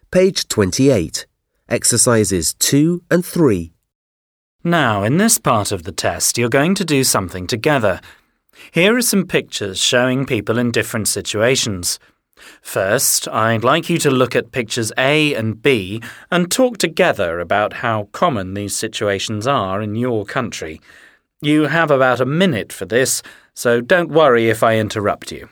Page 28. Exercises 2 and 3. Now, in this part of the test, you're going to do something together. Here are some pictures showing people in different situations. First, I'd like you to look at pictures A and B and talk together about how common these situations are in your country. You have about a minute for this, so don't worry if I interrupt you.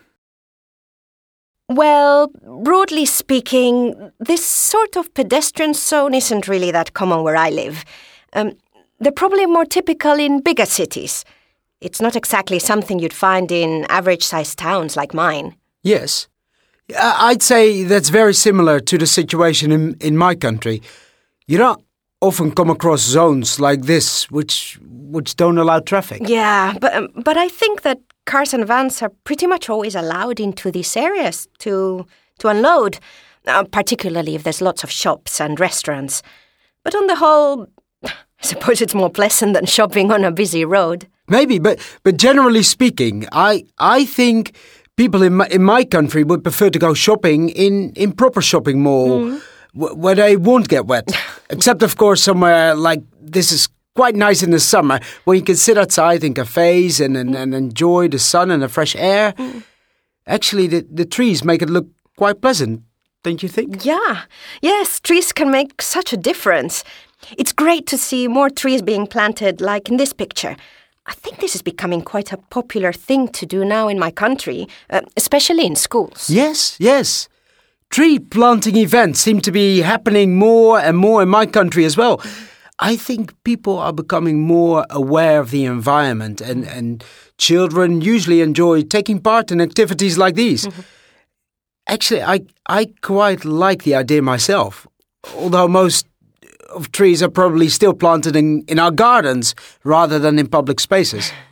Well, broadly speaking, this sort of pedestrian zone isn't really that common where I live. They're probably more typical in bigger cities. It's not exactly something you'd find in average-sized towns like mine. Yes. I'd say that's very similar to the situation in my country. You don't often come across zones like this which don't allow traffic. Yeah, but I think that cars and vans are pretty much always allowed into these areas to unload, particularly if there's lots of shops and restaurants. But on the whole, I suppose it's more pleasant than shopping on a busy road. Maybe, but generally speaking, I think people in my country would prefer to go shopping in proper shopping mall where they won't get wet. Except, of course, somewhere like this is quite nice in the summer where you can sit outside in cafes and enjoy the sun and the fresh air. Actually, the trees make it look quite pleasant, don't you think? Yeah. Yes, trees can make such a difference. It's great to see more trees being planted like in this picture. I think this is becoming quite a popular thing to do now in my country, especially in schools. Yes. Tree planting events seem to be happening more and more in my country as well. I think people are becoming more aware of the environment and children usually enjoy taking part in activities like these. Actually, I quite like the idea myself, although most of trees are probably still planted in our gardens rather than in public spaces.